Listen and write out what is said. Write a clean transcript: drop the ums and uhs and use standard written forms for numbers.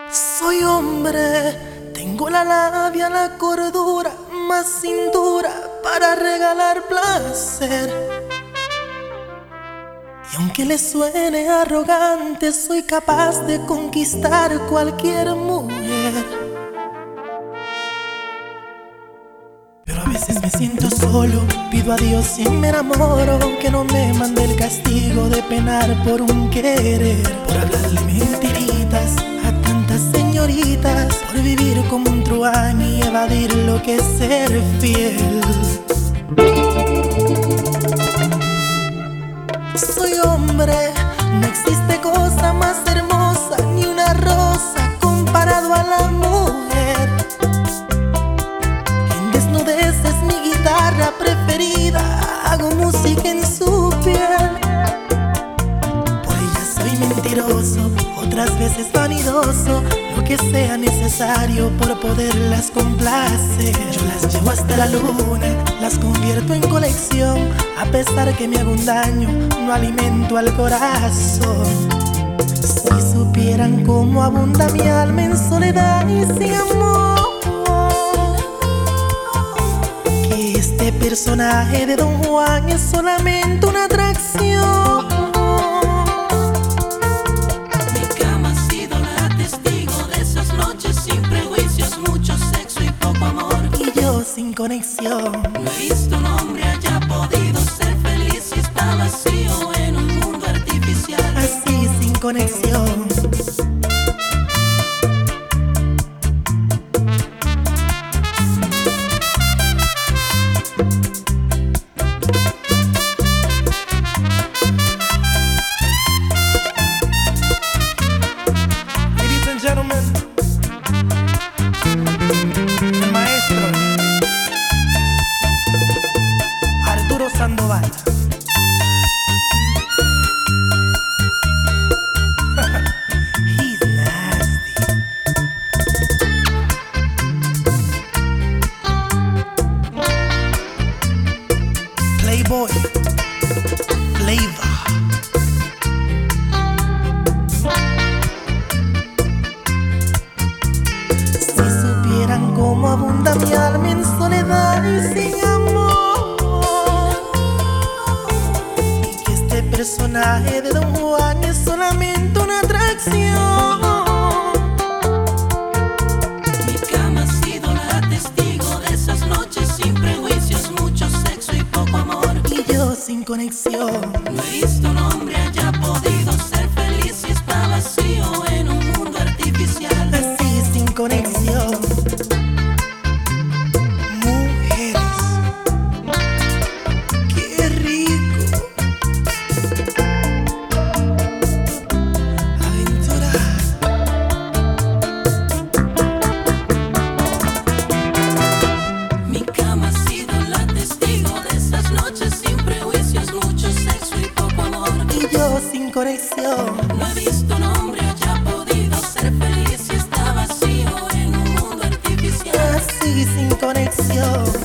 Soy hombre, tengo la labia, la cordura, más cintura para regalar placer. Y aunque le suene arrogante, soy capaz de conquistar cualquier mujer. Pero a veces me siento solo, pido a Dios y me enamoro, que no me mande el castigo de penar por un querer, por hablarle mentiritas a tantas señoritas, por vivir como un truán y evadir lo que es ser fiel. Soy hombre, no existe cosa más hermosa ni una rosa comparado a la mujer. En desnudez es mi guitarra preferida, hago música en su piel. Por ella soy mentiroso, otras veces vanidoso, lo que sea necesario por poderlas complacer. Yo las llevo hasta la luna, las convierto en colección, a pesar que me hago un daño, no alimento al corazón. Si supieran cómo abunda mi alma en soledad y sin amor, que este personaje de Don Juan es solamente una atracción. Mi cama ha sido la testigo de esas noches sin prejuicios, mucho sexo y poco amor. Y yo sin conexión. No he visto un hombre haya podido ser feliz si está vacío en un mundo artificial. Así sin conexión. Ladies and gentlemen, el maestro Arturo Sandoval. He's nasty. Playboy, Flavor. Si supieran cómo abunda mi alma en soledad y sin amor, y que este personaje de Don Juan es solamente una atracción. Mi cama ha sido la testigo de esas noches sin prejuicios, mucho sexo y poco amor. Y yo sin conexión. No he visto un hombre haya podido ser feliz si está vacío en un mundo artificial. Así sin conexión. Mujeres, qué rico aventurar. Mi cama ha sido la testigo de esas noches sin prejuicios, mucho sexo y poco amor. Y yo sin conexión. No he visto un hombre haya podido ser feliz si está vacío en un mundo artificial. Así sin conexión.